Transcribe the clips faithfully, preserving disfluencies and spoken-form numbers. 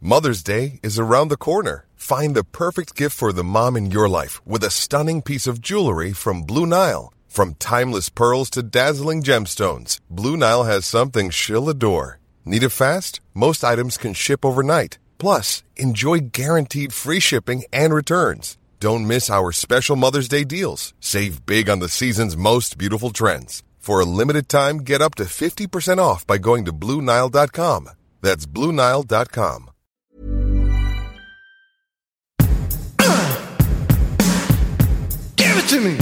Mother's Day is around the corner. Find the perfect gift for the mom in your life with a stunning piece of jewelry from Blue Nile. From timeless pearls to dazzling gemstones, Blue Nile has something she'll adore. Need it fast? Most items can ship overnight. Plus, enjoy guaranteed free shipping and returns. Don't miss our special Mother's Day deals. Save big on the season's most beautiful trends. For a limited time, get up to fifty percent off by going to Blue Nile dot com. That's Blue Nile dot com. Give it to me!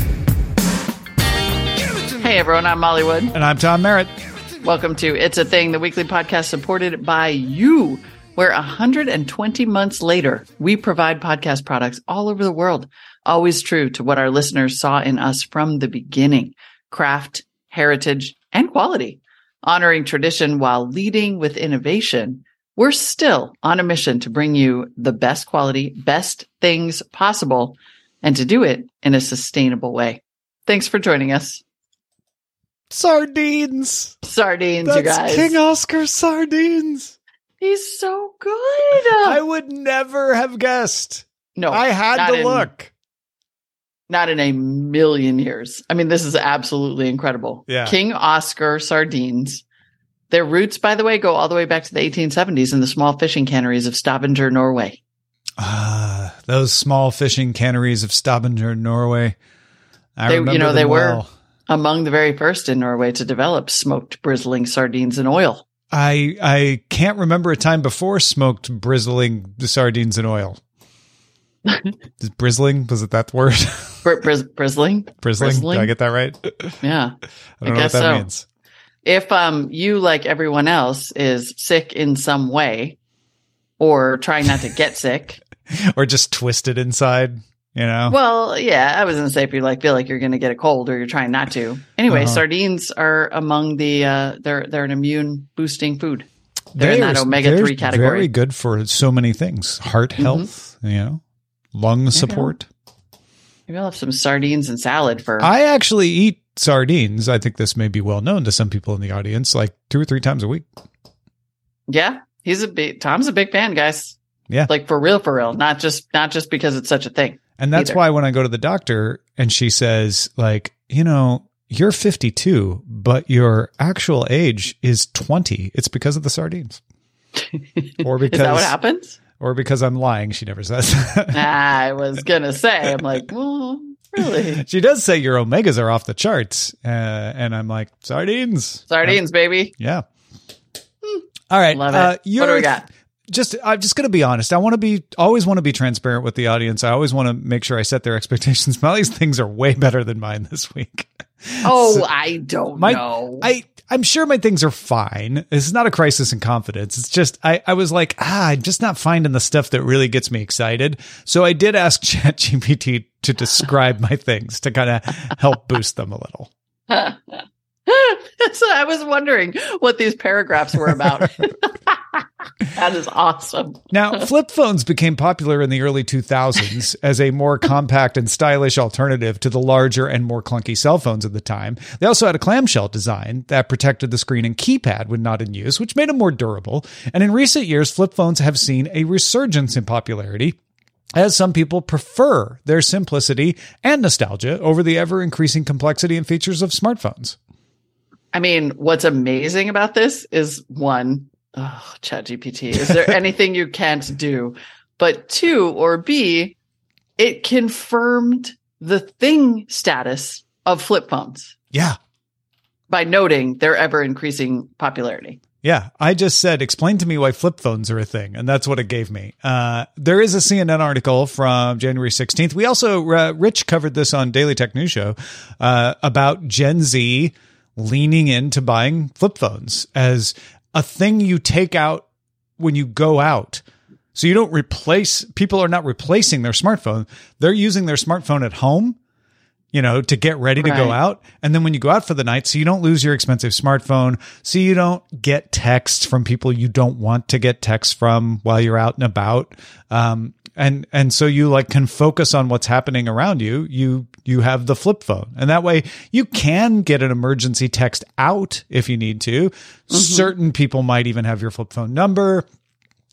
Give it to me! Hey everyone, I'm Molly Wood. And I'm Tom Merritt. Welcome to It's a Thing, the weekly podcast supported by you, where one hundred twenty months later, we provide podcast products all over the world, always true to what our listeners saw in us from the beginning: craft, heritage, and quality. Honoring tradition while leading with innovation, we're still on a mission to bring you the best quality, best things possible, and to do it in a sustainable way. Thanks for joining us. Sardines. Sardines, That's you guys. King Oscar sardines. He's so good. I would never have guessed. No, I had not to in, look. Not in a million years. I mean, this is absolutely incredible. Yeah. King Oscar sardines. Their roots, by the way, go all the way back to the eighteen seventies in the small fishing canneries of Stavanger, Norway. Ah, those small fishing canneries of Stavanger, Norway. I They, remember you know, them they well. were among the very first in Norway to develop smoked bristling sardines in oil. I I can't remember a time before smoked bristling sardines in oil. Is bristling? Was it that word? Br- bris- bristling? Bristling? Bristling? Did I get that right? Yeah. I don't I know what guess that so. means. If um you, like everyone else, is sick in some way or trying not to get sick. Or just twisted inside, you know? Well, yeah, I was going to say if you like feel like you're going to get a cold or you're trying not to. Anyway, Uh-huh. sardines are among the uh they're they're an immune boosting food. They're in They're- that omega three they're category. Very good for so many things. Heart Mm-hmm. health, you know, lung support. Maybe I'll have some sardines and salad for I actually eat sardines. I think this may be well known to some people in the audience, like two or three times a week. Yeah, he's a big Tom's a big fan, guys. Yeah. Like for real, for real. Not just not just because it's such a thing. And that's either. why when I go to the doctor and she says, like, you know, you're fifty-two, but your actual age is twenty. It's because of the sardines. Or because Is that what happens? Or because I'm lying. She never says that. I was gonna say, I'm like, well, really? She does say your omegas are off the charts. Uh, and I'm like, sardines. Sardines, baby. Yeah. All right. Love it. Uh, What do we got? Just, I'm just going to be honest. I want to be, always want to be transparent with the audience. I always want to make sure I set their expectations. Molly's things are way better than mine this week. Oh, So I don't my, know. I, I'm sure my things are fine. This is not a crisis in confidence. It's just, I, I was like, ah, I'm just not finding the stuff that really gets me excited. So I did ask ChatGPT to describe my things to kind of help boost them a little. So I was wondering what these paragraphs were about. That is awesome. Now, flip phones became popular in the early two thousands as a more compact and stylish alternative to the larger and more clunky cell phones of the time. They also had a clamshell design that protected the screen and keypad when not in use, which made them more durable. And in recent years, flip phones have seen a resurgence in popularity, as some people prefer their simplicity and nostalgia over the ever-increasing complexity and features of smartphones. I mean, what's amazing about this is one, oh, ChatGPT, is there anything you can't do? But two, or B, it confirmed the thing status of flip phones Yeah. by noting their ever increasing popularity. Yeah, I just said, explain to me why flip phones are a thing, and that's what it gave me. Uh, there is a C N N article from January sixteenth. We also, uh, Rich covered this on Daily Tech News Show, uh, about Gen Z leaning into buying flip phones as a thing you take out when you go out. So you don't replace, people are not replacing their smartphone. They're using their smartphone at home, you know, to get ready to go Right. out. And then when you go out for the night, so you don't lose your expensive smartphone, so you don't get texts from people you don't want to get texts from while you're out and about. Um, and, and so you like can focus on what's happening around you. You, you have the flip phone, and that way you can get an emergency text out if you need to. Mm-hmm. Certain people might even have your flip phone number.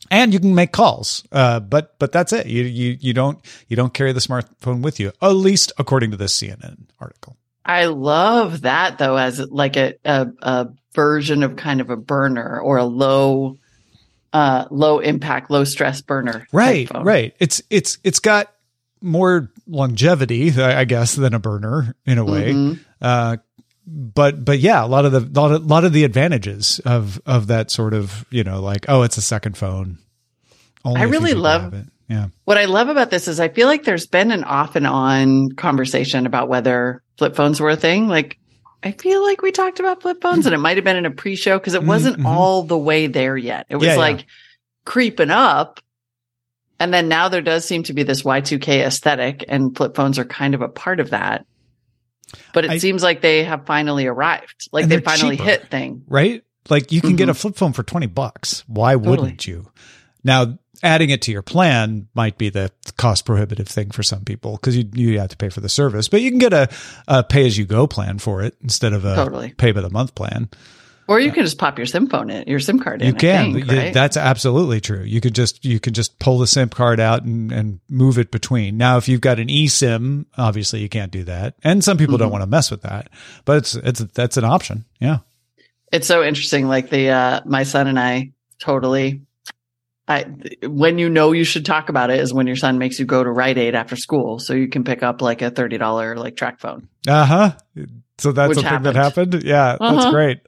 And you can make calls, uh, but but that's it. You you you don't you don't carry the smartphone with you, at least according to this C N N article. I love that though, as like a a, a version of kind of a burner or a low uh, low impact, low stress burner. Right, right. It's it's it's got more longevity, I guess, than a burner in a way. Mm-hmm. Uh, But, but yeah, a lot of the, lot of, lot of the advantages of, of that sort of, you know, like, oh, it's a second phone. Only I really love it. Yeah. What I love about this is I feel like there's been an off and on conversation about whether flip phones were a thing. Like, I feel like we talked about flip phones and it might have been in a pre-show because it wasn't mm-hmm. all the way there yet. It was yeah, like yeah. creeping up. And then now there does seem to be this Y two K aesthetic and flip phones are kind of a part of that. But it I, seems like they have finally arrived. Like they finally cheaper, hit thing. Right? Like you can mm-hmm. get a flip phone for twenty bucks. Why totally. wouldn't you? Now, adding it to your plan might be the cost prohibitive thing for some people because you you have to pay for the service. But you can get a, a pay as you go plan for it instead of a totally. pay by the month plan. Or you can just pop your SIM phone in, your SIM card in. You can. I think, right? That's absolutely true. You could just you could just pull the SIM card out and, and move it between. Now, if you've got an eSIM, obviously you can't do that, and some people mm-hmm. don't want to mess with that. But it's it's that's an option. Yeah, it's so interesting. Like the uh, my son and I totally. I when you know you should talk about it is when your son makes you go to Rite Aid after school, so you can pick up like a thirty dollar like track phone. Uh huh. So that's a thing that happened. Yeah, uh-huh. That's great.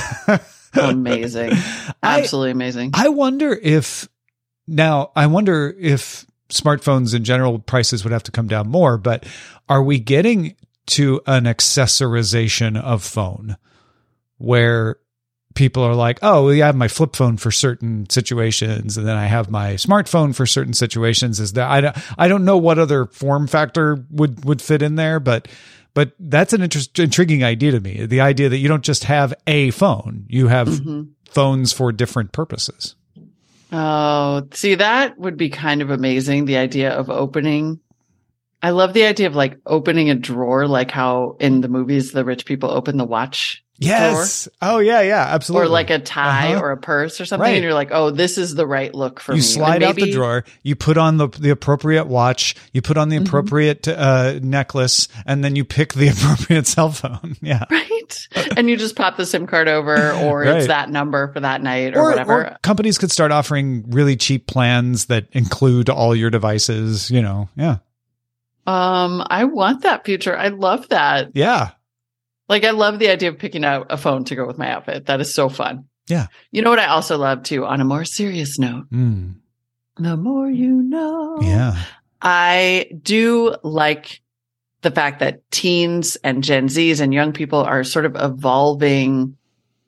Amazing. Absolutely I, amazing. I wonder if now I wonder if smartphones in general prices would have to come down more, but are we getting to an accessorization of phone where people are like, oh, well, I have my flip phone for certain situations and then I have my smartphone for certain situations? Is that I don't I don't know what other form factor would would fit in there, but But that's an interest, intriguing idea to me. The idea that you don't just have a phone, you have mm-hmm. phones for different purposes. Oh, see, that would be kind of amazing. The idea of opening. I love the idea of like opening a drawer, like how in the movies, the rich people open the watch. Yes. Drawer. Oh, yeah, yeah, absolutely. Or like a tie uh-huh. or a purse or something. Right. And you're like, oh, this is the right look for you me. You slide maybe- out the drawer, you put on the, the appropriate watch, you put on the appropriate mm-hmm. uh, necklace, and then you pick the appropriate cell phone. Yeah. Right. And you just pop the SIM card over, or right. it's that number for that night or, or whatever. Or companies could start offering really cheap plans that include all your devices, you know. Yeah. Um, I want that future. I love that. Yeah. Like, I love the idea of picking out a phone to go with my outfit. That is so fun. Yeah. You know what I also love, too, on a more serious note? Mm. The more you know. Yeah. I do like the fact that teens and Gen Zs and young people are sort of evolving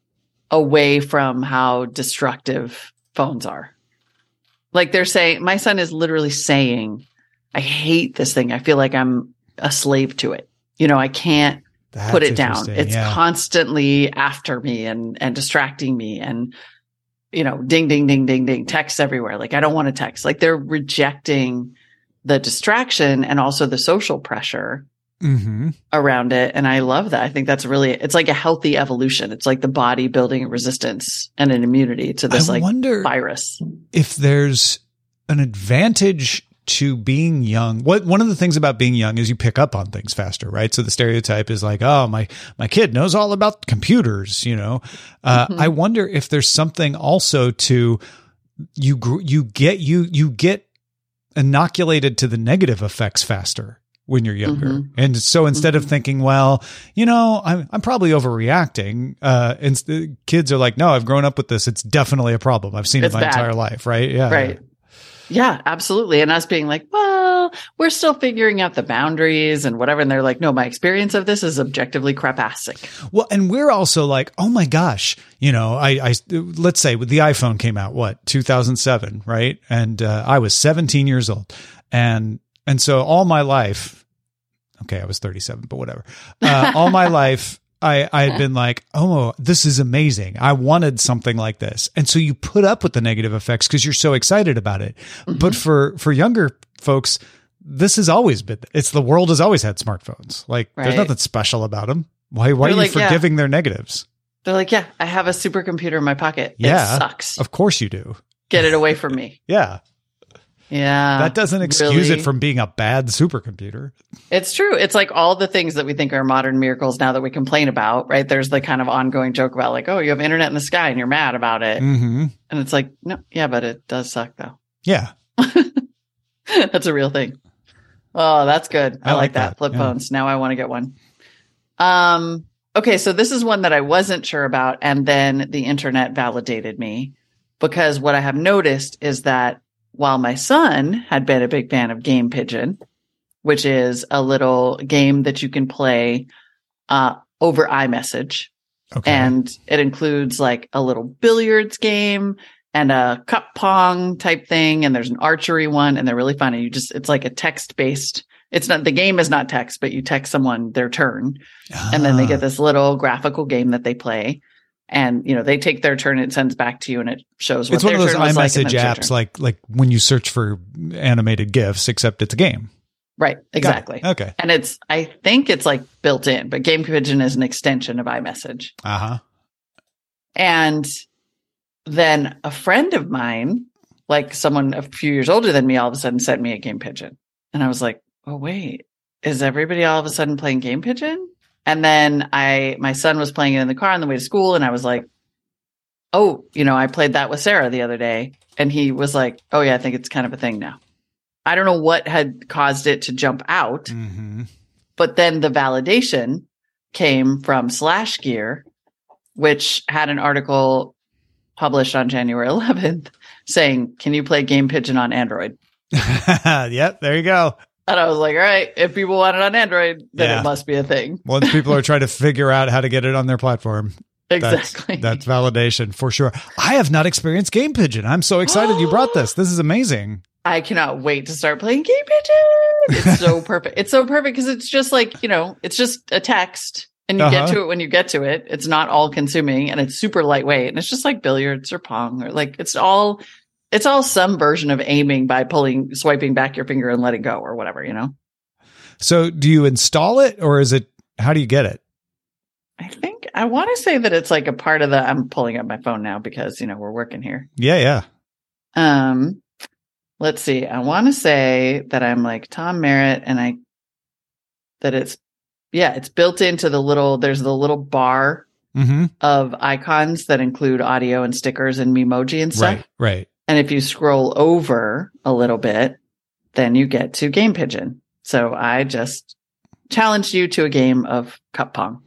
away from how destructive phones are. Like, they're saying, my son is literally saying, I hate this thing. I feel like I'm a slave to it. You know, I can't That's put it down. It's yeah. constantly after me and, and distracting me and, you know, ding, ding, ding, ding, ding, text everywhere. Like, I don't want to text. Like, they're rejecting the distraction and also the social pressure mm-hmm. around it. And I love that. I think that's really, it's like a healthy evolution. It's like the body building a resistance and an immunity to this I like wonder virus. If there's an advantage to being young. What one of the things about being young is you pick up on things faster, right? So the stereotype is like, oh, my my kid knows all about computers, you know. Uh, mm-hmm. I wonder if there's something also to you you get you you get inoculated to the negative effects faster when you're younger. Mm-hmm. And so instead mm-hmm. of thinking, well, you know, I'm I'm probably overreacting, uh, and kids are like, no, I've grown up with this. It's definitely a problem. I've seen it's it my bad. entire life, right? Yeah, right. Yeah, absolutely. And us being like, well, we're still figuring out the boundaries and whatever. And they're like, no, my experience of this is objectively crapastic. Well, and we're also like, oh my gosh, you know, I, I let's say the iPhone came out, what, two thousand seven, right? And uh, I was seventeen years old. And, and so all my life, okay, I was thirty-seven, but whatever. Uh, all my life, I, I had been like, oh, this is amazing. I wanted something like this. And so you put up with the negative effects because you're so excited about it. Mm-hmm. But for, for younger folks, this has always been, it's the world has always had smartphones. Like right. there's nothing special about them. Why, why are you like, forgiving yeah. their negatives? They're like, yeah, I have a supercomputer in my pocket. Yeah, it sucks. Of course you do. Get it away from me. Yeah. Yeah. That doesn't excuse really. it from being a bad supercomputer. It's true. It's like all the things that we think are modern miracles now that we complain about, right? There's the kind of ongoing joke about like, oh, you have internet in the sky and you're mad about it. Mm-hmm. And it's like, no, yeah, but it does suck though. Yeah. That's a real thing. Oh, that's good. I, I like like that. that. Flip Yeah. phones. Now I want to get one. Um, okay. So this is one that I wasn't sure about. And then the internet validated me because what I have noticed is that while my son had been a big fan of Game Pigeon, which is a little game that you can play uh, over iMessage. Okay. And it includes like a little billiards game and a cup pong type thing. And there's an archery one and they're really fun. And you just, it's like a text based, it's not, the game is not text, but you text someone their turn. Ah. And then they get this little graphical game that they play. And, you know, they take their turn, it sends back to you and it shows what It's one their of those turn was like, and iMessage then it's your apps, turn. like like when you search for animated GIFs, except it's a game. Right. Got Exactly. it. Okay. And it's, I think it's like built in, but Game Pigeon is an extension of iMessage. Uh huh. And then a friend of mine, like someone a few years older than me, all of a sudden sent me a Game Pigeon. And I was like, oh, wait, is everybody all of a sudden playing Game Pigeon? And then I, my son was playing it in the car on the way to school. And I was like, oh, you know, I played that with Sarah the other day. And he was like, oh, yeah, I think it's kind of a thing now. I don't know what had caused it to jump out. Mm-hmm. But then the validation came from Slash Gear, which had an article published on January eleventh saying, can you play Game Pigeon on Android? Yep. There you go. And I was like, all right, if people want it on Android, then Yeah. it must be a thing. Once people are trying to figure out how to get it on their platform. Exactly. That's, that's validation for sure. I have not experienced Game Pigeon. I'm so excited you brought this. This is amazing. I cannot wait to start playing Game Pigeon. It's so perfect. It's so perfect because it's just like, you know, it's just a text and you Uh-huh. get to it when you get to it. It's not all consuming and it's super lightweight and it's just like billiards or pong or like it's all it's all some version of aiming by pulling swiping back your finger and letting go or whatever, you know. So do you install it or is it, how do you get it? I think I want to say that it's like a part of the I'm pulling up my phone now because, you know, we're working here. Yeah. Yeah. Um let's see. I want to say that I'm like Tom Merritt and I that it's yeah, it's built into the little there's the little bar Mm-hmm. of icons that include audio and stickers and Memoji and stuff. Right. Right. And if you scroll over a little bit, then you get to Game Pigeon. So I just challenged you to a game of cup pong.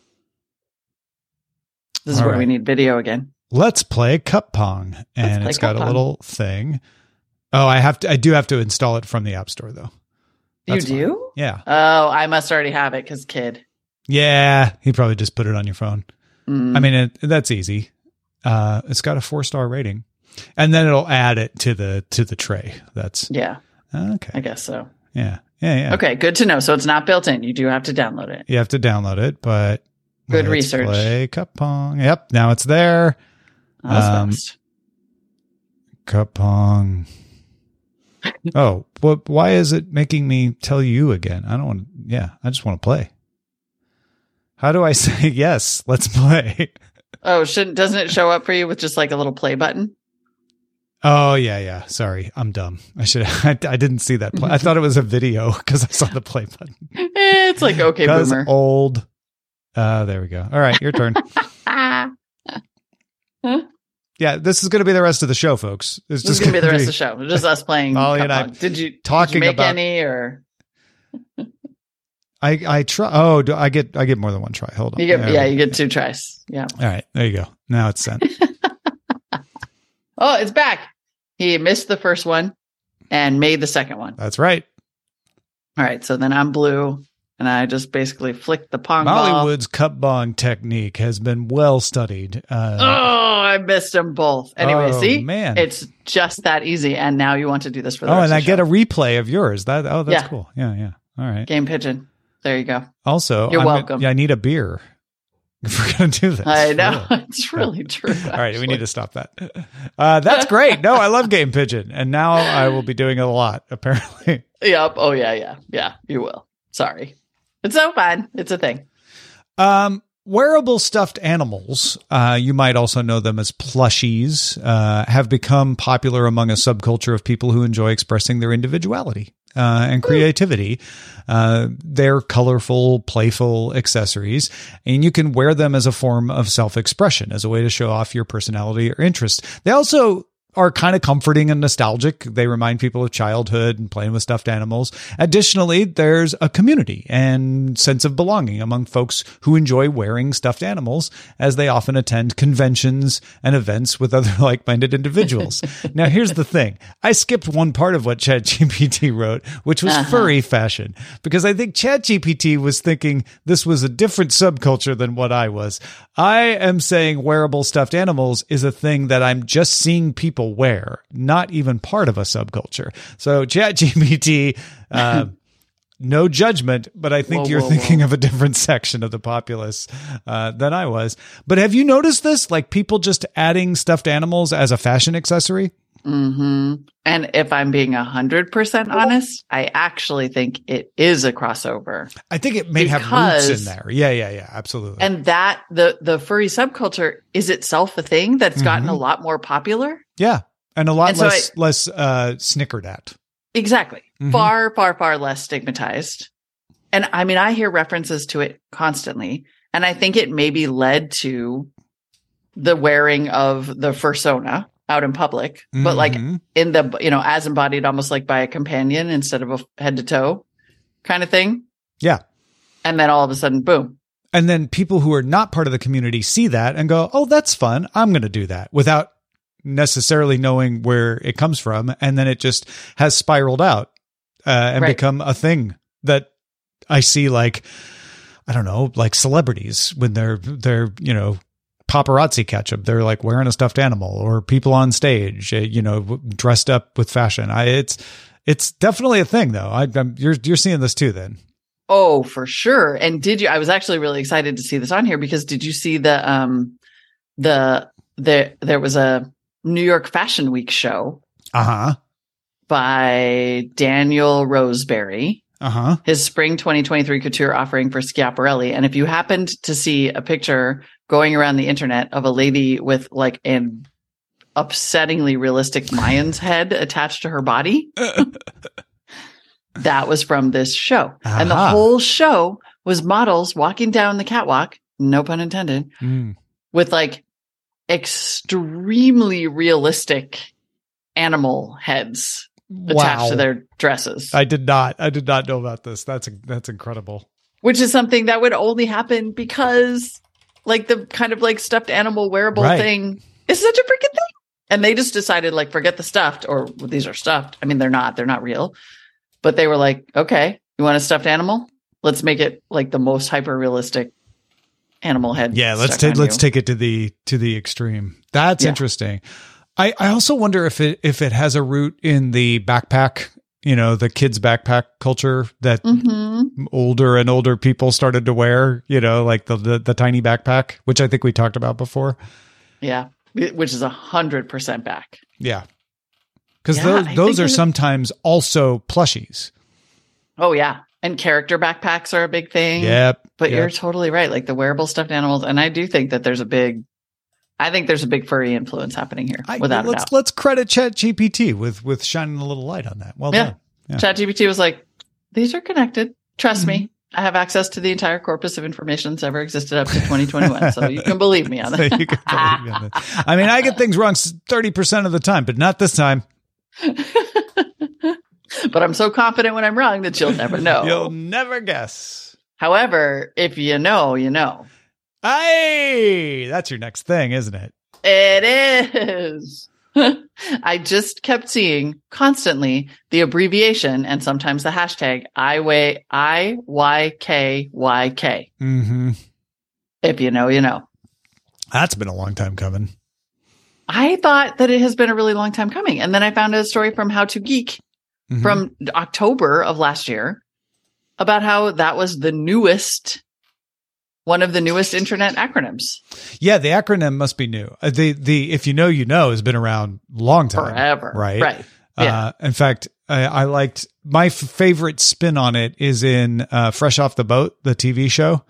This is All where we right. need video again. Let's play Cup Pong. And play it's got Cup a Pong. little thing. Oh, I have to, I do have to install it from the App Store though. That's you fine. do? Yeah. Oh, I must already have it because kid. Yeah. He probably just put it on your phone. Mm. I mean, it, that's easy. Uh, it's got a four star rating and then it'll add it to the, to the tray. That's Yeah, okay. I guess so. Yeah. Yeah. Yeah. Okay, good to know. So it's not built in. You do have to download it. You have to download it, but Good let's research. Play Cup Pong. Yep. Now it's there. That was Um, fast. Cup Pong. Oh, well, why is it making me tell you again? I don't want. Yeah, I just want to play. How do I say yes? Let's play. Oh, shouldn't doesn't it show up for you with just like a little play button? Oh yeah, yeah. Sorry, I'm dumb. I should. I, I didn't see that. Play. I thought it was a video because I saw the play button. Eh, it's like okay, Because boomer. old. Uh, there we go. All right, your turn. Ah. Yeah, this is going to be the rest of the show, folks. It's This is just gonna be the gonna rest of the show. Just us playing. Molly cup and I pong. Did you talking did you make about- any or I I try. Oh, do I get I get more than one try? Hold on. you get? There Yeah, we you go. get two tries. Yeah. All right, there you go. Now it's sent. Oh, it's back. He missed the first one and made the second one. That's right. All right, so then I'm blue, and I just basically flicked the pong ball. Mollywood's cup bong technique has been well studied. Uh, Oh, I missed them both. Anyway, Oh, see, man. it's just that easy. And now you want to do this for the oh, rest and of I the get show. a replay of yours. That oh, that's Yeah. cool. Yeah, yeah. All right. Game Pigeon. There you go. Also, You're I'm gonna- welcome. yeah, I need a beer if we're gonna do this. I for know. real. It's really true. All right, we need to stop that. Uh, that's great. No, I love Game Pigeon, and now I will be doing it a lot. Apparently, Yep. Oh, yeah, yeah. Yeah, you will. Sorry. It's so fun. It's a thing. um, Wearable stuffed animals, uh, you might also know them as plushies, uh, have become popular among a subculture of people who enjoy expressing their individuality uh, and creativity. Uh, they're colorful, playful accessories, and you can wear them as a form of self-expression, as a way to show off your personality or interest. They also are kind of comforting and nostalgic. They remind people of childhood and playing with stuffed animals. Additionally, there's a community and sense of belonging among folks who enjoy wearing stuffed animals, as they often attend conventions and events with other like-minded individuals. Now, here's the thing. I skipped one part of what ChatGPT wrote, which was uh-huh. furry fashion, because I think ChatGPT was thinking this was a different subculture than what I was. I am saying wearable stuffed animals is a thing that I'm just seeing people wear, not even part of a subculture. So ChatGPT, uh, no judgment, but I think whoa, you're whoa, thinking whoa. of a different section of the populace uh, than I was. But have you noticed this? Like people just adding stuffed animals as a fashion accessory? Mm-hmm. And if I'm being one hundred percent honest, I actually think it is a crossover. I think it may because, have roots in there. Yeah, yeah, yeah, absolutely. And that, the, the furry subculture is itself a thing that's mm-hmm. gotten a lot more popular. Yeah, and a lot and less so I, less uh, snickered at. Exactly. Mm-hmm. Far, far, far less stigmatized. And I mean, I hear references to it constantly, and I think it maybe led to the wearing of the fursona out in public, mm-hmm. but like in the, you know, as embodied almost like by a companion instead of a head to toe kind of thing. Yeah. And then all of a sudden, boom. And then people who are not part of the community see that and go, oh, that's fun. I'm going to do that, without necessarily knowing where it comes from. And then it just has spiraled out uh, and right. become a thing that I see, like, I don't know, like celebrities when they're, they're, you know, paparazzi catch them. They're like wearing a stuffed animal, or people on stage, you know, dressed up with fashion. I, it's, it's definitely a thing though. I, I'm, you're, you're seeing this too then. Oh, for sure. And did you, I was actually really excited to see this on here, because did you see the, um, the, the, there was a New York Fashion Week show uh-huh. by Daniel Roseberry. Uh-huh. His spring twenty twenty-three couture offering for Schiaparelli. And if you happened to see a picture going around the internet of a lady with like an upsettingly realistic Mayan's head attached to her body, that was from this show. Uh-huh. And the whole show was models walking down the catwalk, no pun intended, mm. with like extremely realistic animal heads attached wow. to their dresses. I did not. I did not know about this. That's that's incredible. Which is something that would only happen because, like, the kind of like stuffed animal wearable right. thing is such a freaking thing. And they just decided, like, forget the stuffed, or well, these are stuffed. I mean, they're not. They're not real. But they were like, okay, you want a stuffed animal? Let's make it like the most hyper realistic animal head. Yeah, let's take let's you. take it to the to the extreme. That's yeah. interesting. I, I also wonder if it if it has a root in the backpack, you know, the kids' backpack culture that mm-hmm. older and older people started to wear, you know, like the, the, the tiny backpack, which I think we talked about before. Yeah, which is a hundred percent back. Yeah. Because yeah, those, those are sometimes also plushies. Oh, yeah. And character backpacks are a big thing. Yep. But yep. you're totally right. Like the wearable stuffed animals. And I do think that there's a big I think there's a big furry influence happening here, I, without let's, a doubt. Let's credit ChatGPT with with shining a little light on that. Well yeah. done. Yeah. ChatGPT was like, these are connected. Trust mm-hmm. me. I have access to the entire corpus of information that's ever existed up to twenty twenty-one. So you can believe me on that. So you can believe me on that. I mean, I get things wrong thirty percent of the time, but not this time. But I'm so confident when I'm wrong that you'll never know. You'll never guess. However, if you know, you know. Hey, that's your next thing, isn't it? It is. I just kept seeing constantly the abbreviation and sometimes the hashtag I Y K Y K. Mm-hmm. If you know, you know. That's been a long time coming. I thought that it has been a really long time coming. And then I found a story from How to Geek mm-hmm. from October of last year about how that was the newest One of the newest internet acronyms. Yeah, the acronym must be new. Uh, the the if you know, you know has been around a long time. Forever. Right. Right. Yeah. Uh, in fact, I, I liked my f- favorite spin on it is in uh, Fresh Off the Boat, the T V show.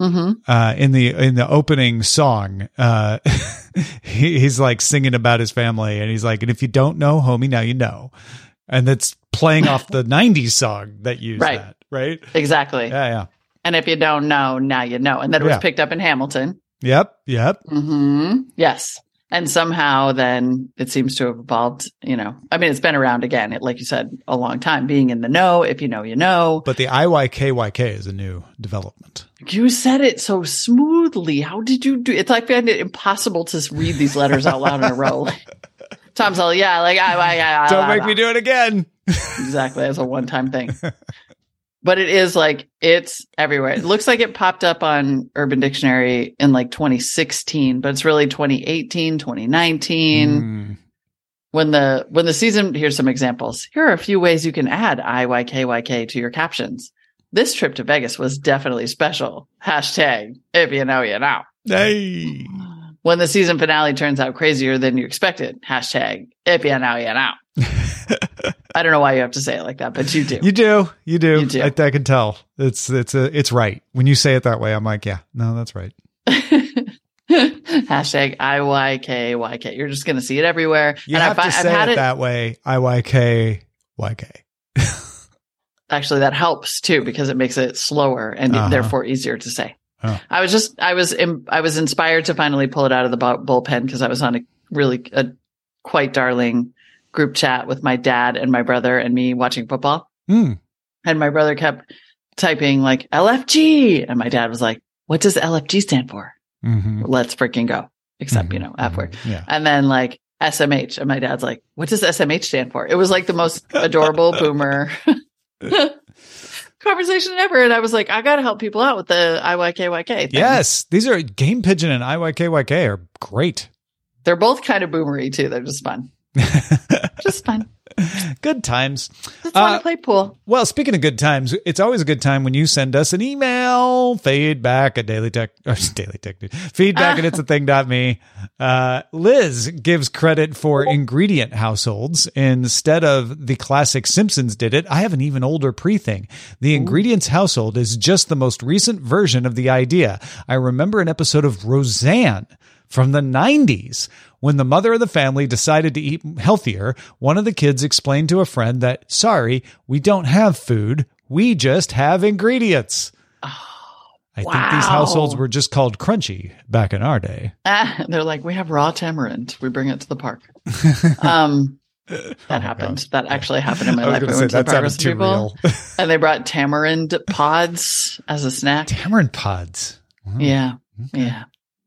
Mm-hmm. Uh, in the in the opening song, uh, he, he's like singing about his family, and he's like, "And if you don't know, homie, now you know," and that's playing off the nineties song that used Right. that, right? Exactly. Yeah, yeah, And if you don't know, now you know. And then it was Yeah. picked up in Hamilton. yep, yep. Mm-hmm. Yes. And somehow then it seems to have evolved, you know. I mean, it's been around again, it, like you said, a long time. Being in the know, if you know, you know. But the I Y K Y K is a new development. You said it so smoothly. How did you do it? It's like I find it impossible to read these letters out loud in a row. Tom's all, yeah, like, I, I, I, Don't I, make I. me do it again. Exactly. It's a one-time thing. But it is like, it's everywhere. It looks like it popped up on Urban Dictionary in like twenty sixteen, but it's really twenty eighteen, twenty nineteen. Mm. When the, when the season, here's some examples. Here are a few ways you can add I Y K Y K to your captions. This trip to Vegas was definitely special. Hashtag, if you know, you know. Hey. When the season finale turns out crazier than you expected. Hashtag, if you know, you know. I don't know why you have to say it like that, but you do. You do. You do. You do. I, I can tell. It's it's a, it's right. When you say it that way, I'm like, yeah, no, that's right. Hashtag I Y K Y K. You're just going to see it everywhere. You and have I've, to I've say had it, it that way. I Y K Y K. Actually, that helps too, because it makes it slower and Uh-huh. therefore easier to say. Oh. I was just, I was, im- I was inspired to finally pull it out of the bu- bullpen because I was on a really, a quite darling group chat with my dad and my brother and me watching football. Mm. And my brother kept typing like L F G. And my dad was like, what does L F G stand for? Mm-hmm. Let's freaking go. Except, Mhm. you know, F word. Yeah. And then like S M H. And my dad's like, what does S M H stand for? It was like the most adorable boomer conversation ever. And I was like, I got to help people out with the I Y K Y K thing. Yes. These are Game Pigeon and I Y K Y K are great. They're both kind of boomery too. They're just fun. Just fun. Good times. Just want Uh, to play pool. Well, speaking of good times, it's always a good time when you send us an email, feedback at Daily Tech, or Daily Tech, feedback at it's a thing dot me. Uh, Liz gives credit for ingredient households instead of the classic Simpsons did it. I have an even older pre-thing. The ingredients household is just the most recent version of the idea. I remember an episode of Roseanne from the nineties. When the mother of the family decided to eat healthier, one of the kids explained to a friend that, sorry, we don't have food. We just have ingredients. Oh, I wow. think these households were just called crunchy back in our day. Ah, they're like, we have raw tamarind. We bring it to the park. Um, that happened. That actually happened in my I was life. gonna We say, went to the that park sounded with some too people, real. and they brought tamarind pods as a snack. Tamarind pods. Wow. Yeah. Yeah.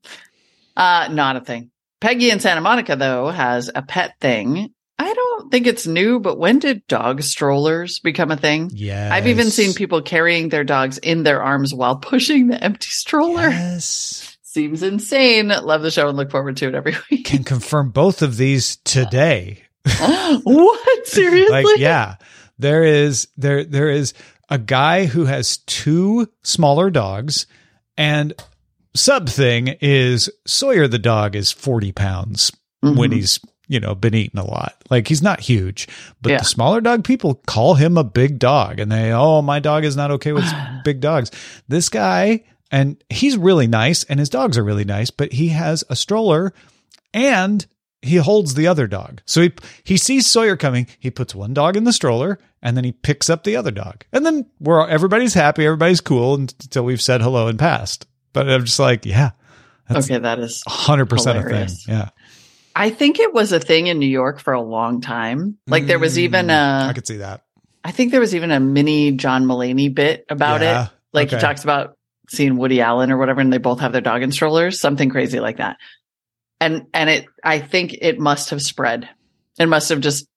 Uh, not a thing. Peggy in Santa Monica, though, has a pet thing. I don't think it's new, but when did dog strollers become a thing? Yes. I've even seen people carrying their dogs in their arms while pushing the empty stroller. Yes. Seems insane. Love the show and look forward to it every week. Can confirm both of these today. What? Seriously? Like, yeah, there is there there is a guy who has two smaller dogs, and sub thing is Sawyer the dog is forty pounds Mhm. when he's, you know, been eating a lot. Like, he's not huge, but Yeah. the smaller dog people call him a big dog, and they, oh, my dog is not okay with big dogs. This guy, and he's really nice, and his dogs are really nice, but he has a stroller and he holds the other dog. So he he sees Sawyer coming. He puts one dog in the stroller, and then he picks up the other dog. And then we're everybody's happy, everybody's cool until we've said hello and passed. But I'm just like, yeah, that's Okay, that is one hundred percent a thing. hilarious. Yeah. I think it was a thing in New York for a long time. Like there was even Mm, a, I could see that. I think there was even a mini John Mulaney bit about Yeah, it. Like okay. he talks about seeing Woody Allen or whatever, and they both have their dog in strollers, something crazy like that. And, and it, I think it must have spread. It must have just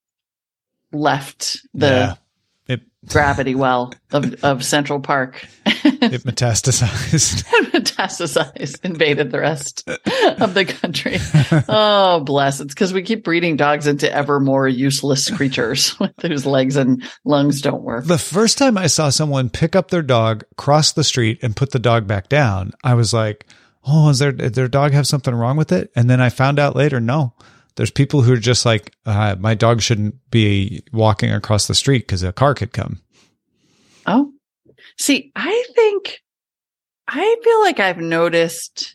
left the Yeah. It gravity well of, of Central Park it metastasized. and metastasized, invaded the rest of the country. Oh, bless. It's because we keep breeding dogs into ever more useless creatures whose legs and lungs don't work. The first time I saw someone pick up their dog, cross the street, and put the dog back down, I was like, oh, is their, did their dog have something wrong with it? And then I found out later, no. There's people who are just like, uh, my dog shouldn't be walking across the street because a car could come. Oh, see, I think, I feel like I've noticed,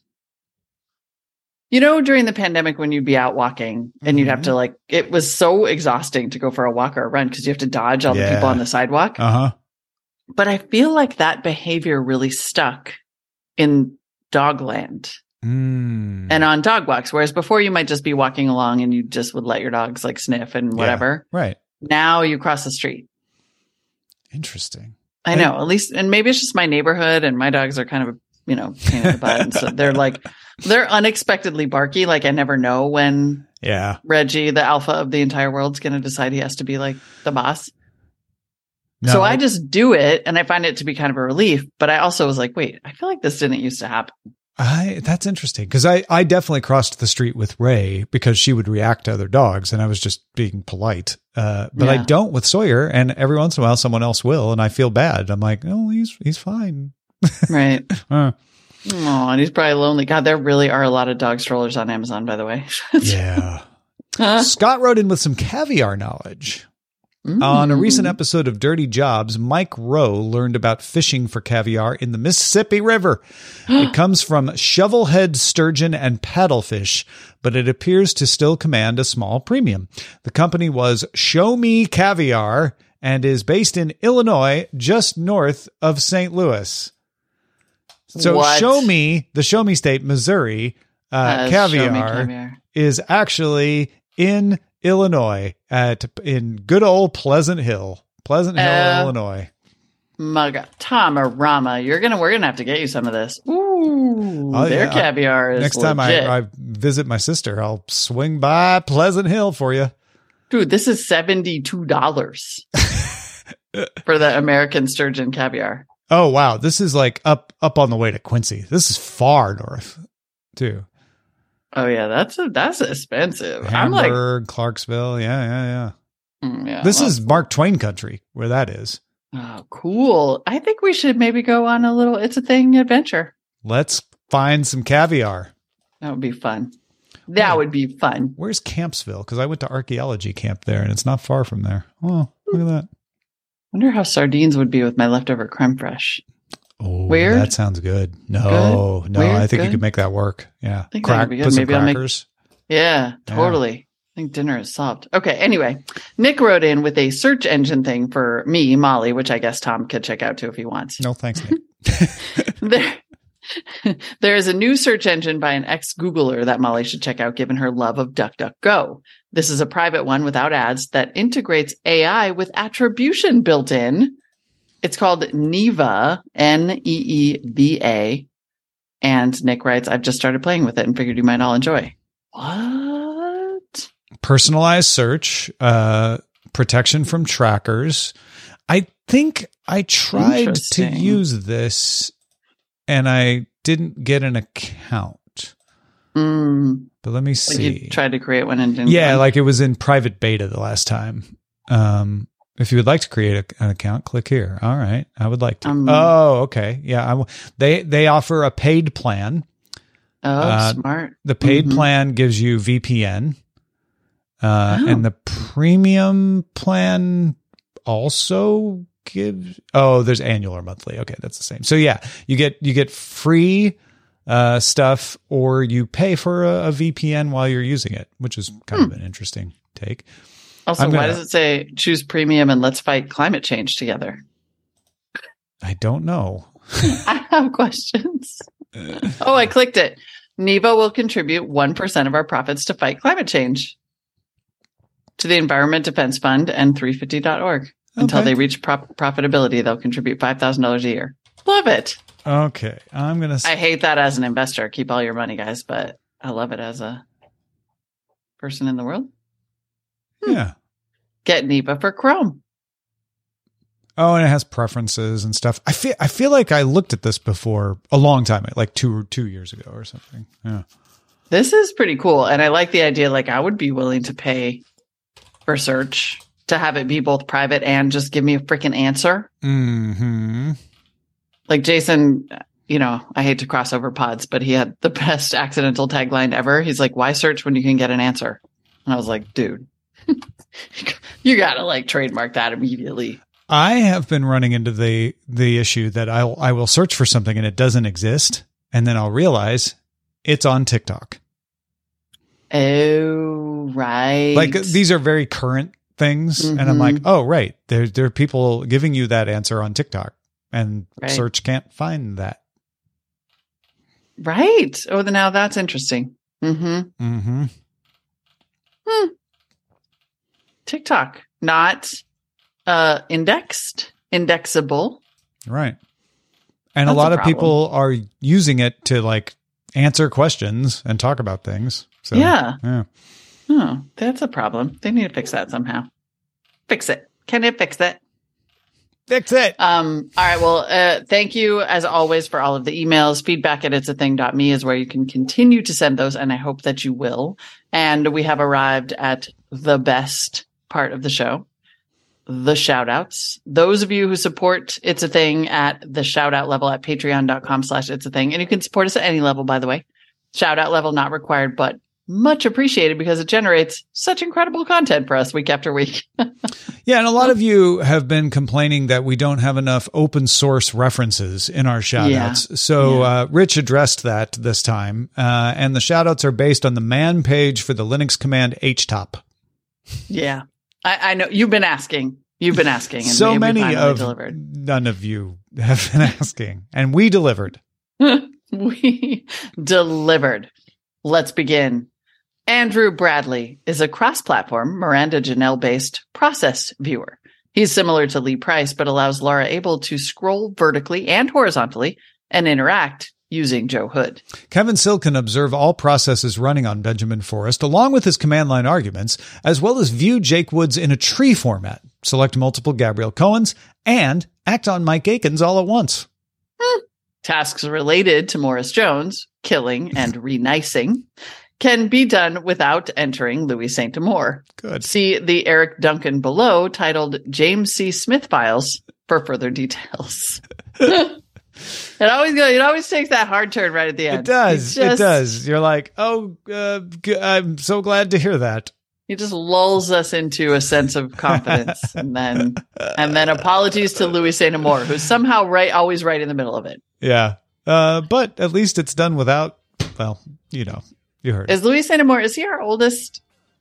you know, during the pandemic when you'd be out walking and mm-hmm. you'd have to like, it was so exhausting to go for a walk or a run because you have to dodge all yeah. the people on the sidewalk. Uh-huh. But I feel like that behavior really stuck in Dogland mm. and on dog walks. Whereas before you might just be walking along and you just would let your dogs like sniff and whatever. Yeah, right. Now you cross the street. Interesting. I know, at least, and maybe it's just my neighborhood and my dogs are kind of, you know, pain in the butt. And so they're like, they're unexpectedly barky. Like I never know when yeah. Reggie, the alpha of the entire world, is going to decide he has to be like the boss. No. So I just do it and I find it to be kind of a relief. But I also was like, wait, I feel like this didn't used to happen. I that's interesting because I, I definitely crossed the street with Ray because she would react to other dogs and I was just being polite. Uh, but yeah. I don't with Sawyer, and every once in a while someone else will, and I feel bad. I'm like, oh, he's he's fine. Right. uh. Oh, and he's probably lonely. God, there really are a lot of dog strollers on Amazon, by the way. Yeah. Huh? Scott wrote in with some caviar knowledge. Mm. On a recent episode of Dirty Jobs, Mike Rowe learned about fishing for caviar in the Mississippi River. It comes from shovelhead sturgeon and paddlefish, but it appears to still command a small premium. The company was Show Me Caviar and is based in Illinois, just north of Saint Louis. So what? Show Me, the Show Me state, Missouri, uh, uh, caviar, caviar is actually in Illinois, at in good old Pleasant Hill, Pleasant Hill, uh, Illinois. My God, Tom-a-rama, you're gonna we're gonna have to get you some of this. Ooh, oh, their yeah. caviar is next legit. time I, I visit my sister, I'll swing by Pleasant Hill for you. Dude, this is seventy-two dollars for the American sturgeon caviar. Oh wow, this is like up up on the way to Quincy. This is far north, too. Oh yeah, that's a, that's expensive. Hamburg, I'm like Clarksville, yeah, yeah, yeah. Mm, yeah this well, is Mark Twain country, where that is. Oh, cool! I think we should maybe go on a little "It's a Thing" adventure. Let's find some caviar. That would be fun. That yeah. would be fun. Where's Campsville? Because I went to archaeology camp there, and it's not far from there. Oh, look at that! Wonder how sardines would be with my leftover creme fraiche. Oh, Weird? That sounds good. No, good? no, Weird? I think good? you could make that work. Yeah. I think Crack, that would be good. put some Maybe I'll make, crackers. yeah, totally. Yeah. I think dinner is solved. Okay. Anyway, Nick wrote in with a search engine thing for me, Molly, which I guess Tom could check out too if he wants. No, thanks, Nick. there, there is a new search engine by an ex-Googler that Molly should check out given her love of DuckDuckGo. This is a private one without ads that integrates A I with attribution built in. It's called Neeva, N E E V A. And Nick writes, I've just started playing with it and figured you might all enjoy. What? Personalized search, uh, protection from trackers. I think I tried to use this and I didn't get an account. Mm. But let me see. Like you tried to create one and didn't. Yeah, one. like it was in private beta the last time. Um, If you would like to create a, an account, click here. All right. I would like to. Um, oh, okay. Yeah. I w- they, they offer a paid plan. Oh, uh, smart. The paid mm-hmm. plan gives you V P N. Uh, oh. And the premium plan also gives, oh, there's annual or monthly. Okay. That's the same. So yeah, you get, you get free, uh, stuff, or you pay for a, a V P N while you're using it, which is kind hmm. of an interesting take. Also, gonna, why does it say choose premium and let's fight climate change together? I don't know. I have questions. Oh, I clicked it. Neeva will contribute one percent of our profits to fight climate change to the Environment Defense Fund and three fifty dot org. Okay. Until they reach prop- profitability, they'll contribute five thousand dollars a year. Love it. Okay. I'm going to. I hate that as an investor. Keep all your money, guys, but I love it as a person in the world. Yeah. Get Neeva for Chrome. Oh, and it has preferences and stuff. I feel I feel like I looked at this before a long time, like two or two years ago or something. Yeah. This is pretty cool. And I like the idea, like I would be willing to pay for search to have it be both private and just give me a freaking answer. Mm-hmm. Like Jason, you know, I hate to cross over pods, but he had the best accidental tagline ever. He's like, why search when you can get an answer? And I was like, dude. You gotta like trademark that immediately. I have been running into the the issue that I I will search for something and it doesn't exist, and then I'll realize it's on TikTok. Oh, right. Like these are very current things, mm-hmm. and I'm like, oh, right. There there are people giving you that answer on TikTok, and right. search can't find that. Right. Oh, now that's interesting. Mm-hmm. Mm-hmm. Hmm. TikTok, not uh, indexed, indexable. Right. And That's a lot a of people are using it to like answer questions and talk about things. So, yeah. yeah. Oh, that's a problem. They need to fix that somehow. Fix it. Can they fix it? Fix it. Um, all right. Well, uh, thank you as always for all of the emails. Feedback at it's a thing dot me is where you can continue to send those. And I hope that you will. And we have arrived at the best part of the show, the shout outs. Those of you who support It's a Thing at the shout out level at patreon.com slash it's a thing. And you can support us at any level, by the way. Shout out level not required, but much appreciated because it generates such incredible content for us week after week. Yeah. And a lot of you have been complaining that we don't have enough open source references in our shout outs. Yeah. So yeah. Uh, Rich addressed that this time. Uh, and the shout outs are based on the man page for the Linux command htop. Yeah. I, I know you've been asking. You've been asking. And so we, many we of delivered. None of you have been asking, and we delivered. We delivered. Let's begin. Andrew Bradley is a cross-platform Miranda Janelle-based process viewer. He's similar to Lee Price, but allows Laura Abel to scroll vertically and horizontally and interact using Joe Hood. Kevin Sill can observe all processes running on Benjamin Forest, along with his command line arguments, as well as view Jake Woods in a tree format, select multiple Gabrielle Cohens, and act on Mike Akins all at once. Hmm. Tasks related to Morris Jones, killing and re-nicing, can be done without entering Louis Saint Amour. Good. See the Eric Duncan below titled James C. Smith Files for further details. It always goes, it always takes that hard turn right at the end. It does. Just, it does. You're like, oh, uh, g- I'm so glad to hear that. He just lulls us into a sense of confidence, and then and then apologies to Louis Saint Amour, who's somehow right, always right in the middle of it. Yeah, uh, but at least it's done without. Well, you know, you heard. Is it. Louis Saint Amour? Is he our oldest?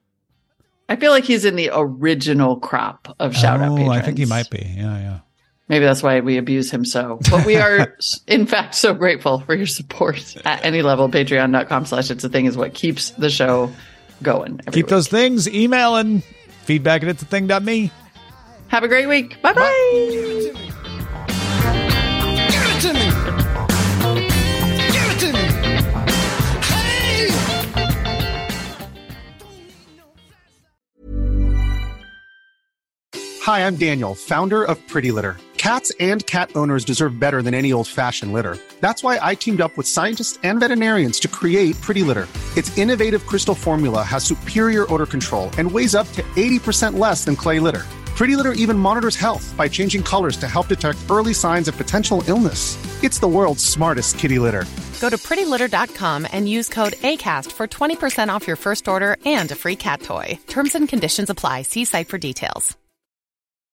I feel like he's in the original crop of shout out. Oh, patrons. I think he might be. Yeah, yeah. Maybe that's why we abuse him so. But we are, in fact, so grateful for your support at any level. Patreon.com slash it's a thing is what keeps the show going. Keep week. those things. Email and feedback at it's a thing dot me. Have a great week. Bye-bye. Bye. Give it to me. Give it to me. Hey! Hi, I'm Daniel, founder of Pretty Litter. Cats and cat owners deserve better than any old-fashioned litter. That's why I teamed up with scientists and veterinarians to create Pretty Litter. Its innovative crystal formula has superior odor control and weighs up to eighty percent less than clay litter. Pretty Litter even monitors health by changing colors to help detect early signs of potential illness. It's the world's smartest kitty litter. Go to pretty litter dot com and use code ACAST for twenty percent off your first order and a free cat toy. Terms and conditions apply. See site for details.